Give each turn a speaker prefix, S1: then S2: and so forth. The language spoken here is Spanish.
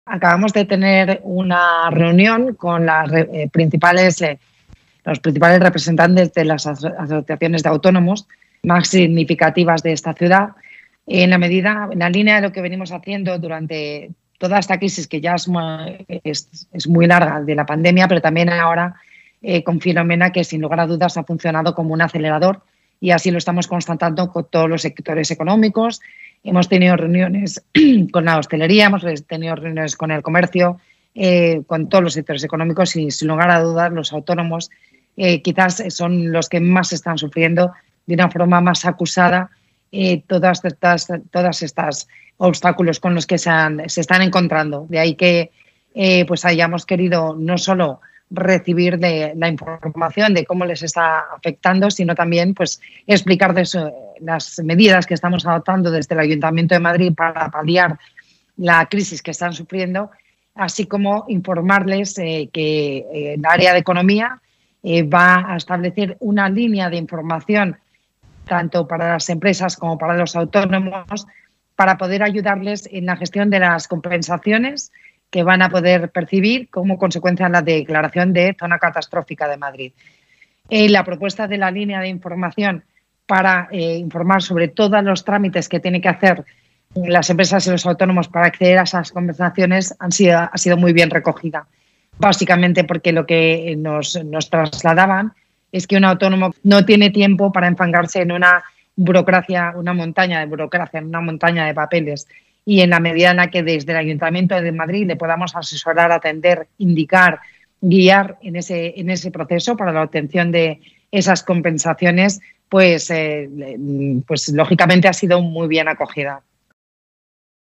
S1: Acabamos de tener una reunión con los principales representantes de las asociaciones de autónomos más significativas de esta ciudad, en la línea de lo que venimos haciendo durante toda esta crisis, que ya es muy larga, de la pandemia, pero también ahora con Filomena, que sin lugar a dudas ha funcionado como un acelerador, y así lo estamos constatando con todos los sectores económicos. Hemos tenido reuniones con la hostelería, hemos tenido reuniones con el comercio, con todos los sectores económicos, y sin lugar a dudas los autónomos quizás son los que más están sufriendo de una forma más acusada todas estas obstáculos con los que se están encontrando. De ahí que pues hayamos querido no solo recibir la información de cómo les está afectando, sino también pues explicar las medidas que estamos adoptando desde el Ayuntamiento de Madrid para paliar la crisis que están sufriendo, así como informarles que el área de economía va a establecer una línea de información tanto para las empresas como para los autónomos, para poder ayudarles en la gestión de las compensaciones que van a poder percibir como consecuencia de la declaración de zona catastrófica de Madrid. La propuesta de la línea de información para informar sobre todos los trámites que tienen que hacer las empresas y los autónomos para acceder a esas compensaciones ha sido muy bien recogida. Básicamente porque lo que nos trasladaban es que un autónomo no tiene tiempo para enfangarse en una burocracia, una montaña de burocracia, en una montaña de papeles. Y en la medida en la que desde el Ayuntamiento de Madrid le podamos asesorar, atender, indicar, guiar en ese proceso para la obtención de esas compensaciones, pues lógicamente ha sido muy bien acogida.